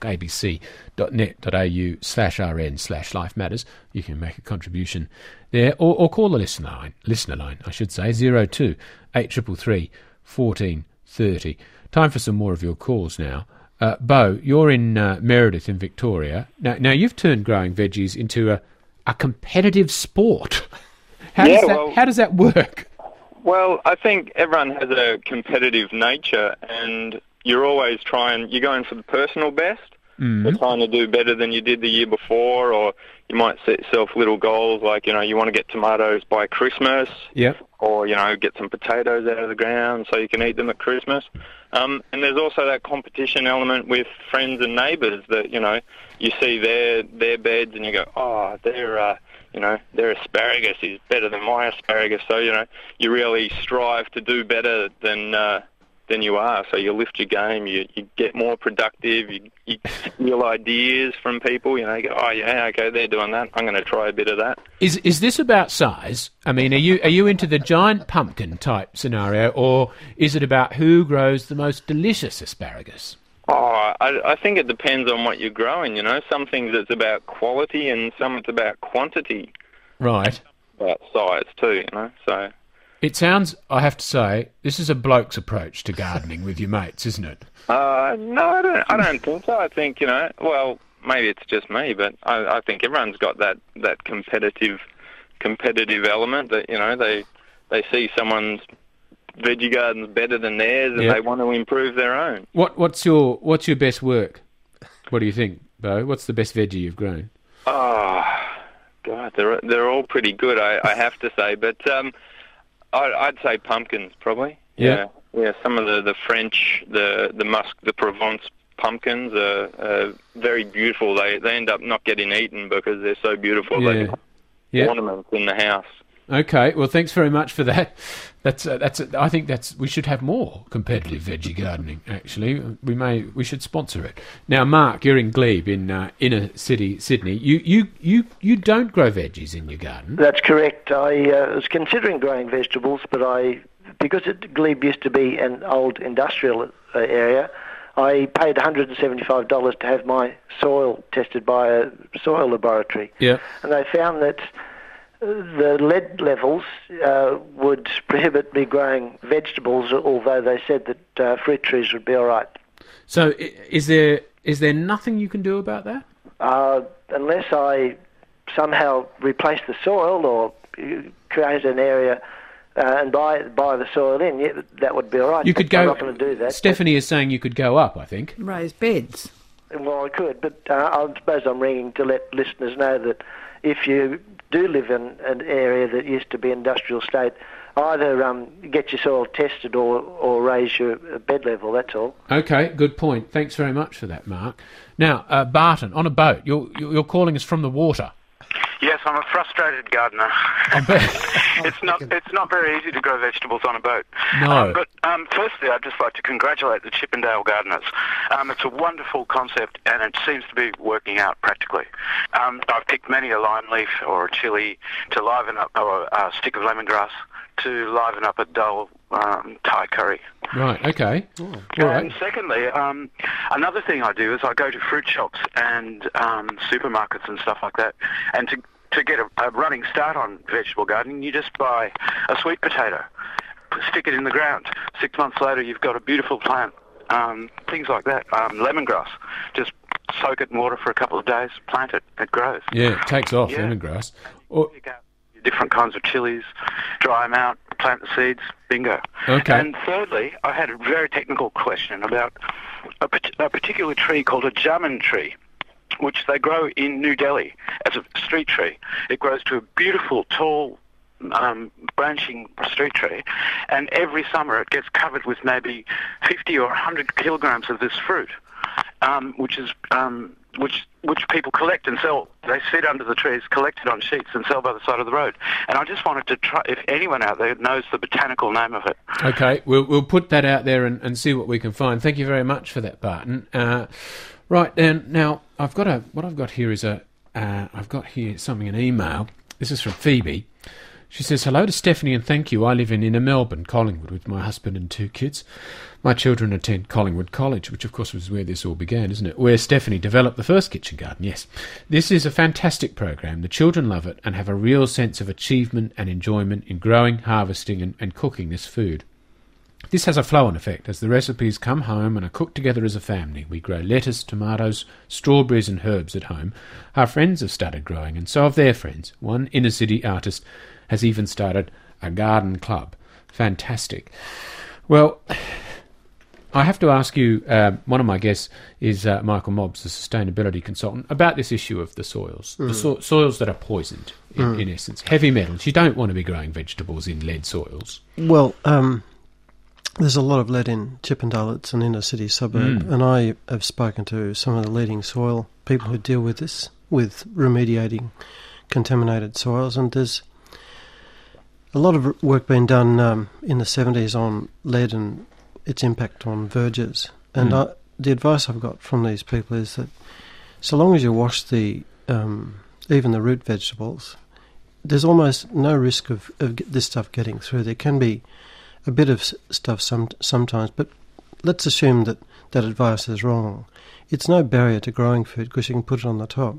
abc.net.au slash rn slash Life Matters. You can make a contribution there, or, or call the listener line, listener line, I should say, zero two eight three three fourteen thirty. Time for some more of your calls now. Uh, Bo, you're in uh, Meredith in Victoria. Now, now you've turned growing veggies into a, a competitive sport. How, Yeah, does that, well- how does that work? Well, I think everyone has a competitive nature, and you're always trying, you're going for the personal best. Mm. You're trying to do better than you did the year before, or you might set yourself little goals like, you know, you want to get tomatoes by Christmas, Yep. or, you know, get some potatoes out of the ground so you can eat them at Christmas. Um, and there's also that competition element with friends and neighbours that, you know, you see their their beds and you go, oh, their, uh, you know, their asparagus is better than my asparagus. So, you know, you really strive to do better than uh, than you are. So you lift your game, you, you get more productive, you, you steal ideas from people, you know, you go, oh, yeah, okay, they're doing that, I'm going to try a bit of that. Is is this about size? I mean, are you are you into the giant pumpkin type scenario, or is it about who grows the most delicious asparagus? Oh, I, I think it depends on what you're growing, you know. Some things it's about quality and some it's about quantity, Right. about size too, you know. So It sounds, I have to say, this is a bloke's approach to gardening with your mates, isn't it? Uh, no, I don't. I don't think so. I think you know. Well, maybe it's just me, but I, I think everyone's got that, that competitive competitive element that you know they they see someone's veggie garden's better than theirs, and Yep. they want to improve their own. What what's your what's your best work? What do you think, Bo? What's the best veggie you've grown? Oh, God, they're they're all pretty good, I, I have to say. But um, I, I'd say pumpkins probably. Yeah. yeah, yeah. Some of the, the French, the the Musk, the Provence pumpkins are, are very beautiful. They they end up not getting eaten because they're so beautiful. Yeah. They become Yeah. ornaments in the house. Okay, well, thanks very much for that. That's uh, that's. Uh, I think that's. We should have more competitive veggie gardening. Actually, we may. We should sponsor it. Now, Mark, you're in Glebe in uh, inner city Sydney. You you you you don't grow veggies in your garden. That's correct. I uh, was considering growing vegetables, but I, because it, Glebe used to be an old industrial uh, area, I paid one hundred seventy-five dollars to have my soil tested by a soil laboratory. Yeah. And they found that the lead levels uh, would prohibit me growing vegetables, although they said that uh, fruit trees would be all right. So, i- is there is there nothing you can do about that? Uh, unless I somehow replace the soil or uh, create an area uh, and buy buy the soil in, yeah, that would be all right. You could I'm go. not going to do that. Stephanie is saying you could go up. I think. Raise beds. Well, I could, but uh, I suppose I'm ringing to let listeners know that if you do live in an area that used to be industrial state, either um, get your soil tested or, or raise your bed level, that's all. Okay, good point. Thanks very much for that, Mark. Now, uh, Barton, on a boat. You're you're calling us from the water. Yes, I'm a frustrated gardener. it's not it's not very easy to grow vegetables on a boat. No. Um, but um, firstly, I'd just like to congratulate the Chippendale gardeners. Um, it's a wonderful concept, and it seems to be working out practically. Um, I've picked many a lime leaf or a chilli to liven up, or a stick of lemongrass to liven up a dull um, Thai curry. Right. Okay. All And right. secondly, um, another thing I do is I go to fruit shops and um, supermarkets and stuff like that, and to to get a, a running start on vegetable gardening, you just buy a sweet potato, stick it in the ground. Six months later, you've got a beautiful plant. Um, things like that. Um, lemongrass, just soak it in water for a couple of days, plant it, it grows. Yeah, it takes off, Yeah. lemongrass. Or, Different kinds of chilies, dry them out, plant the seeds, bingo. Okay. And thirdly, I had a very technical question about a, pat- a particular tree called a jamun tree, which they grow in New Delhi as a street tree. It grows to a beautiful, tall, um, branching street tree, and every summer it gets covered with maybe fifty or one hundred kilograms of this fruit, um, which is... Um, which which people collect and sell. They sit under the trees, collect it on sheets and sell by the side of the road. And I just wanted to try, if anyone out there knows the botanical name of it. Okay, we'll we'll put that out there and, and see what we can find. Thank you very much for that, Barton. Uh, right, and now I've got a what I've got here is a uh, I've got here something, an email. This is from Phoebe. She says, hello to Stephanie and thank you. I live in inner Melbourne, Collingwood, with my husband and two kids. My children attend Collingwood College, which of course was where this all began, isn't it? Where Stephanie developed the first kitchen garden, yes. This is a fantastic program. The children love it and have a real sense of achievement and enjoyment in growing, harvesting and, and cooking this food. This has a flow-on effect as the recipes come home and are cooked together as a family. We grow lettuce, tomatoes, strawberries and herbs at home. Our friends have started growing and so have their friends. One inner-city artist has even started a garden club. Fantastic. Well, I have to ask you, uh, one of my guests is uh, Michael Mobbs, the sustainability consultant, about this issue of the soils, Mm. the so- soils that are poisoned, in, Mm. in essence. Heavy metals. You don't want to be growing vegetables in lead soils. Well, um, there's a lot of lead in Chippendale. It's an inner city suburb, Mm. and I have spoken to some of the leading soil people who deal with this, with remediating contaminated soils, and there's a lot of work being done um, in the seventies on lead and its impact on verges. And Mm. I, the advice I've got from these people is that so long as you wash the um, even the root vegetables, there's almost no risk of, of get this stuff getting through. There can be a bit of s- stuff some, sometimes, but let's assume that that advice is wrong. It's no barrier to growing food because you can put it on the top.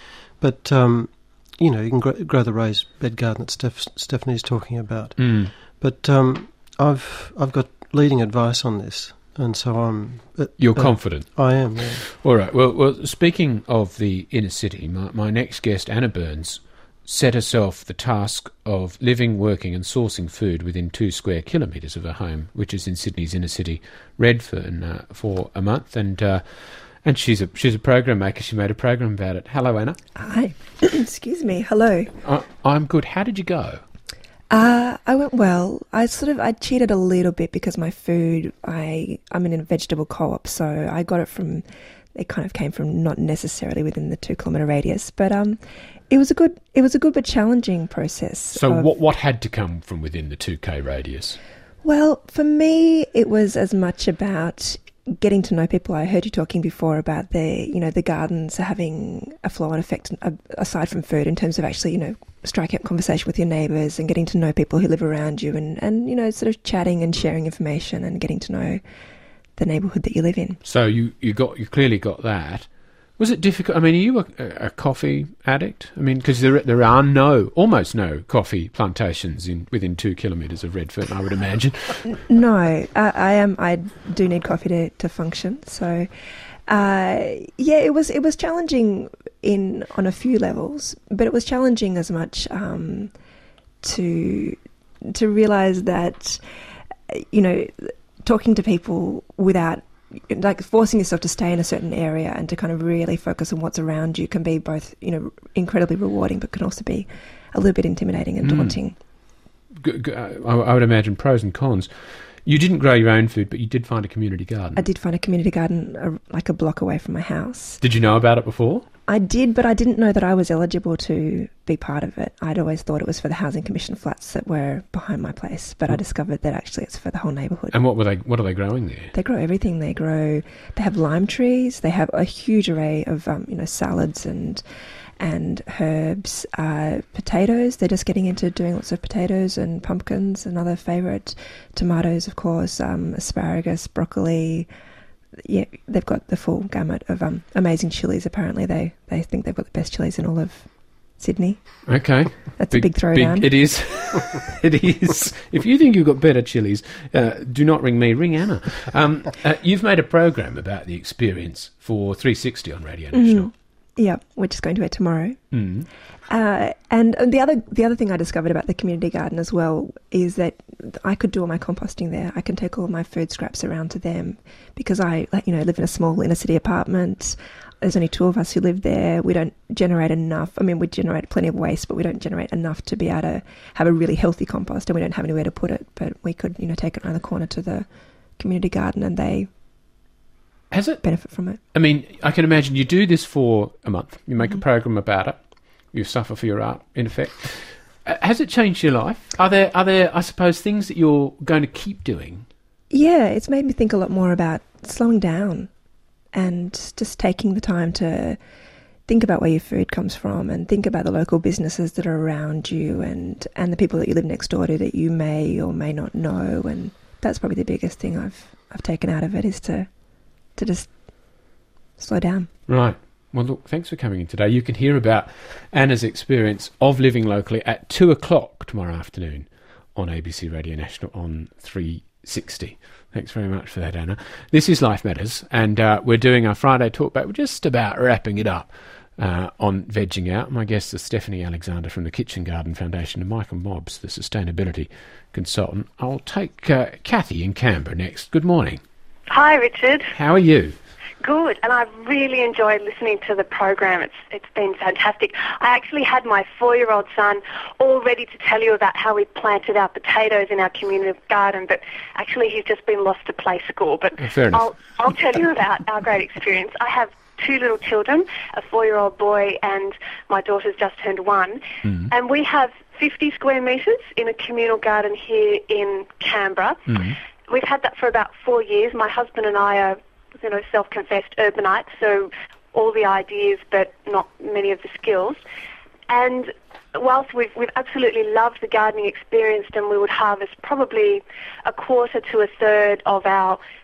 But, um, you know, you can grow, grow the raised bed garden that Steph, Stephanie's talking about. Mm. But um, I've I've got leading advice on this, and so I'm... Uh, You're uh, confident? I am, yeah. All right. Well, well, speaking of the inner city, my, my next guest, Anna Burns, set herself the task of living, working and sourcing food within two square kilometres of her home, which is in Sydney's inner city, Redfern, uh, for a month. And uh, and she's a she's a program maker. She made a program about it. Hello, Anna. Hi. Excuse me. Hello. I, I'm good. How did you go? Uh, I went well. I sort of I cheated a little bit because my food. I I'm in a vegetable co-op, so I got it from. It kind of came from not necessarily within the two kilometre radius, but um. It was a good. It was a good but challenging process. So, of, what what had to come from within the two K radius? Well, for me, it was as much about getting to know people. I heard you talking before about the, you know, the gardens having a flow-on effect aside from food in terms of actually, you know, striking up conversation with your neighbours and getting to know people who live around you, and and you know, sort of chatting and sharing information and getting to know the neighbourhood that you live in. So you you got you clearly got that. Was it difficult? I mean, are you a, a coffee addict? I mean, because there there are no, almost no coffee plantations in within two kilometres of Redfern, I would imagine. No, I, I am. I do need coffee to, to function. So, uh, yeah, it was it was challenging in on a few levels, but it was challenging as much um, to to realise that, you know, talking to people without. Like forcing yourself to stay in a certain area and to kind of really focus on what's around you can be both, you know, incredibly rewarding, but can also be a little bit intimidating and daunting. Mm. G- g- I would imagine pros and cons. You didn't grow your own food, but you did find a community garden. I did find a community garden uh, like a block away from my house. Did you know about it before? I did, but I didn't know that I was eligible to be part of it. I'd always thought it was for the Housing Commission flats that were behind my place, but mm. I discovered that actually it's for the whole neighbourhood. And what were they? What are they growing there? They grow everything. They grow. They have lime trees. They have a huge array of um, you know, salads and and herbs. Uh, potatoes. They're just getting into doing lots of potatoes and pumpkins. Another favourite. Tomatoes, of course. Um, asparagus, broccoli. Yeah, they've got the full gamut of um, amazing chilies. Apparently, they, they think they've got the best chilies in all of Sydney. Okay, that's big, a big throwdown. Big, it is. It is. If you think you've got better chilies, uh, do not ring me. Ring Anna. Um, uh, you've made a program about the experience for three sixty on Radio National. Mm. Yeah, we're just going to it tomorrow. Mm. Uh, and the other the other thing I discovered about the community garden as well is that I could do all my composting there. I can take all of my food scraps around to them because I, you know, live in a small inner city apartment. There's only two of us who live there. We don't generate enough. I mean, we generate plenty of waste, but we don't generate enough to be able to have a really healthy compost, and we don't have anywhere to put it. But we could, you know, take it around the corner to the community garden, and they Has it benefit from it. I mean, I can imagine you do this for a month. You make Mm-hmm. a program about it. You suffer for your art, in effect. Uh, has it changed your life? Are there, are there, I suppose, things that you're going to keep doing? Yeah, it's made me think a lot more about slowing down and just taking the time to think about where your food comes from and think about the local businesses that are around you and, and the people that you live next door to that you may or may not know. And that's probably the biggest thing I've I've taken out of it, is to to just slow down. Right. Well, look, thanks for coming in today. You can hear about Anna's experience of living locally at two o'clock tomorrow afternoon on A B C Radio National on three sixty. Thanks very much for that, Anna. This is Life Matters, and uh, we're doing our Friday talkback. We're just about wrapping it up uh, on Vegging Out. My guests are Stephanie Alexander from the Kitchen Garden Foundation and Michael Mobbs, the sustainability consultant. I'll take uh, Kathy in Canberra next. Good morning. Hi, Richard. How are you? Good, and I've really enjoyed listening to the program. It's it's been fantastic. I actually had my four-year-old son all ready to tell you about how we planted our potatoes in our community garden, but actually he's just been lost to play school. But Fair enough. I'll I'll tell you about our great experience. I have two little children, a four-year-old boy, and my daughter's just turned one, mm. and we have fifty square metres in a communal garden here in Canberra. Mm. We've had that for about four years. My husband and I are, you know, self-confessed urbanites, so all the ideas but not many of the skills. And whilst we've, we've absolutely loved the gardening experience, and we would harvest probably a quarter to a third of our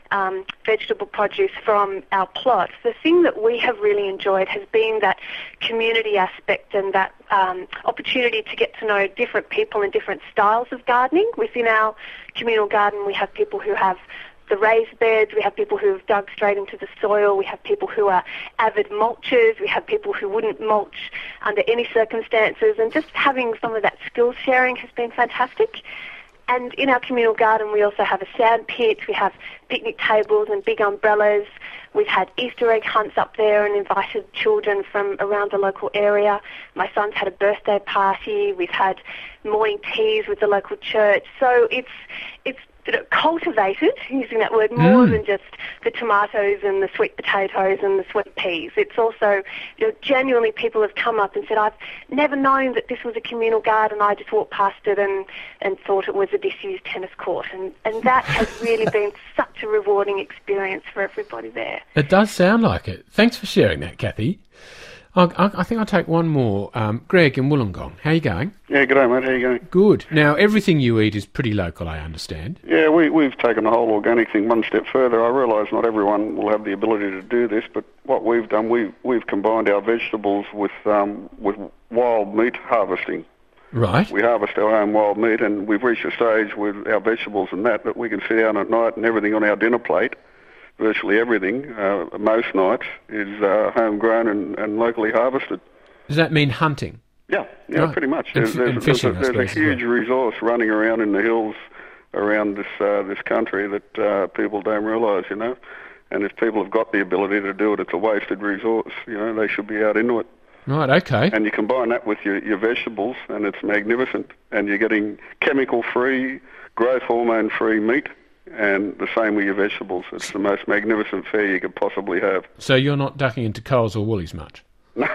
um, vegetable produce from our plots, the thing that we have really enjoyed has been that community aspect and that um, opportunity to get to know different people and different styles of gardening. Within our communal garden, we have people who have the raised beds, we have people who have dug straight into the soil, we have people who are avid mulchers, we have people who wouldn't mulch under any circumstances, and just having some of that skills sharing has been fantastic. And in our communal garden, we also have a sand pit, we have picnic tables and big umbrellas. We've had Easter egg hunts up there and invited children from around the local area. My son's had a birthday party. We've had morning teas with the local church. So it's it's cultivated, using that word, more Mm. than just the tomatoes and the sweet potatoes and the sweet peas. It's also, you know, genuinely people have come up and said, I've never known that this was a communal garden. I just walked past it and, and thought it was a disused tennis court. And, and that has really been such a rewarding experience for everybody there. It does sound like it. Thanks for sharing that, Kathy. I, I, I think I'll take one more. Um, Greg in Wollongong, how are you going? Yeah, g'day mate, how you going? Good. Now, everything you eat is pretty local, I understand. Yeah, we, we've taken the whole organic thing one step further. I realise not everyone will have the ability to do this, but what we've done, we've, we've combined our vegetables with um, with wild meat harvesting. Right. We harvest our own wild meat, and we've reached a stage with our vegetables and that, that we can sit down at night and everything on our dinner plate, virtually everything, uh, most nights, is uh, homegrown and, and locally harvested. Does that mean hunting? Yeah, yeah, Right. pretty much. And There's, f- there's, and fishing, there's, a, I there's a suppose, as huge resource running around in the hills around this uh, this country that uh, people don't realise, you know. And if people have got the ability to do it, it's a wasted resource. You know, they should be out into it. Right, okay. And you combine that with your, your vegetables, and it's magnificent. And you're getting chemical-free, growth hormone-free meat, and the same with your vegetables. It's the most magnificent fare you could possibly have. So you're not ducking into Coles or Woolies much? No,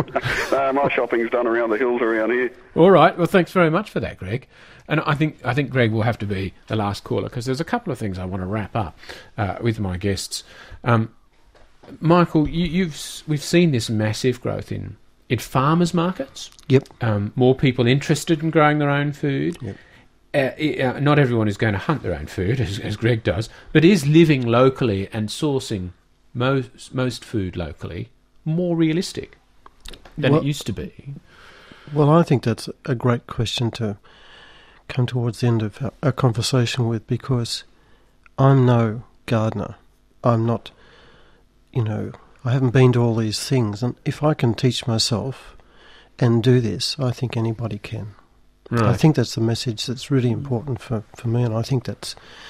my shopping's done around the hills around here. All right. Well, thanks very much for that, Greg. And I think I think Greg will have to be the last caller because there's a couple of things I want to wrap up uh, with my guests. Um, Michael, you, you've we've seen this massive growth in in farmers markets. Yep. Um, more people interested in growing their own food. Yep. Uh, uh, not everyone is going to hunt their own food, as, as Greg does, but is living locally and sourcing most most food locally more realistic than Well- it used to be. Well, I think that's a great question to come towards the end of our, our conversation with, because I'm no gardener. I'm not, you know, I haven't been to all these things. And if I can teach myself and do this, I think anybody can. I Right. think that's the message that's really important for, for me, and I think that's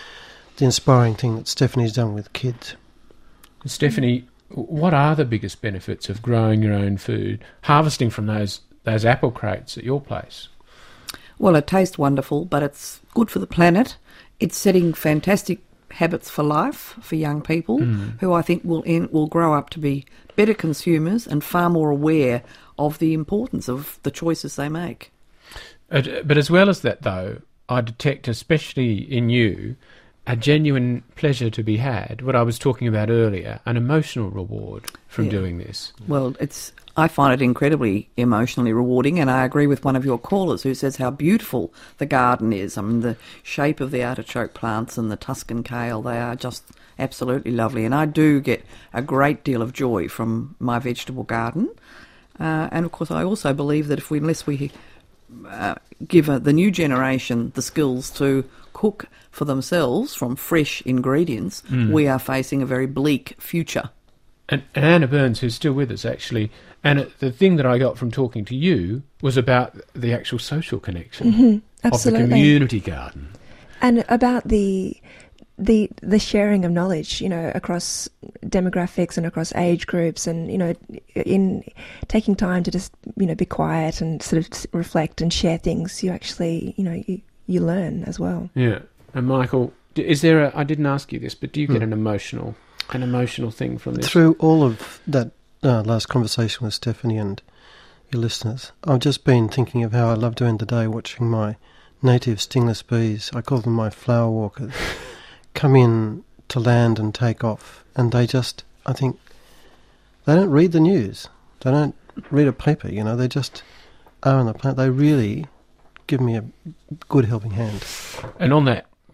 the inspiring thing that Stephanie's done with kids. Stephanie, what are the biggest benefits of growing your own food, harvesting from those those apple crates at your place? Well, it tastes wonderful, but it's good for the planet. It's setting fantastic habits for life for young people Mm. who I think will in, will grow up to be better consumers and far more aware of the importance of the choices they make. Uh, But as well as that, though, I detect, especially in you, a genuine pleasure to be had, what I was talking about earlier, an emotional reward from Yeah. doing this. Well, it's I find it incredibly emotionally rewarding, and I agree with one of your callers who says how beautiful the garden is. I mean, the shape of the artichoke plants and the Tuscan kale, they are just absolutely lovely, and I do get a great deal of joy from my vegetable garden. Uh, and of course, I also believe that if we, unless we uh, give uh, the new generation the skills to cook for themselves from fresh ingredients, Mm. we are facing a very bleak future. And, and Anna Burns, who's still with us, actually, and the thing that I got from talking to you was about the actual social connection Mhm, of absolutely. the community garden. And about the the the sharing of knowledge, you know, across demographics and across age groups, and you know, in taking time to just you know be quiet and sort of reflect and share things, you actually you know you, you learn as well. Yeah. And Michael, d- is there a, I didn't ask you this, but do you get Hmm. an emotional, an emotional thing from this? Through all of that uh, last conversation with Stephanie and your listeners, I've just been thinking of how I love to end the day watching my native stingless bees, I call them my flower walkers, come in to land and take off. And they just, I think, they don't read the news. They don't read a paper, you know, they just are on the plant. They really give me a good helping hand. And on that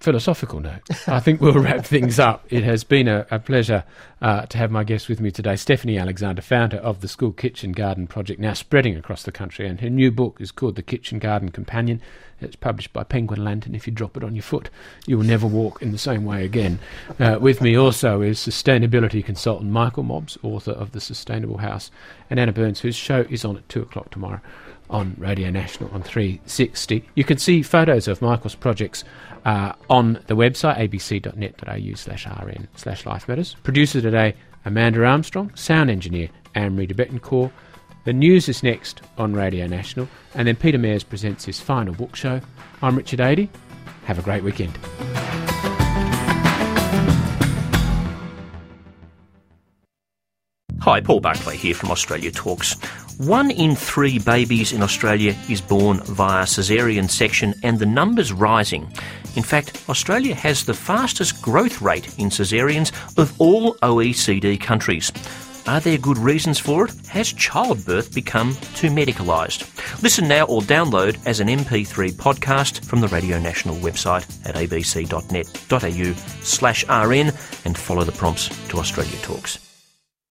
philosophical note, I think we'll wrap things up. It has been a, a pleasure uh, to have my guest with me today, Stephanie Alexander, founder of the School Kitchen Garden Project, now spreading across the country, and her new book is called The Kitchen Garden Companion. It's published by Penguin Lantern. If you drop it on your foot, you will never walk in the same way again. Uh, with me also is sustainability consultant Michael Mobbs, author of The Sustainable House, and Anna Burns, whose show is on at two o'clock tomorrow on Radio National on three sixty. You can see photos of Michael's projects uh, on the website abc.net.au slash rn slash life matters. Producer today, Amanda Armstrong. Sound engineer, Anne-Marie de Bettencourt. The news is next on Radio National, and then Peter Mayers presents his final book show. I'm Richard Adey. Have a great weekend. Hi, Paul Buckley here from Australia Talks. One in three babies in Australia is born via caesarean section, and the number's rising. In fact, Australia has the fastest growth rate in caesareans of all O E C D countries. Are there good reasons for it? Has childbirth become too medicalised? Listen now or download as an M P three podcast from the Radio National website at abc.net.au slash rn and follow the prompts to Australia Talks.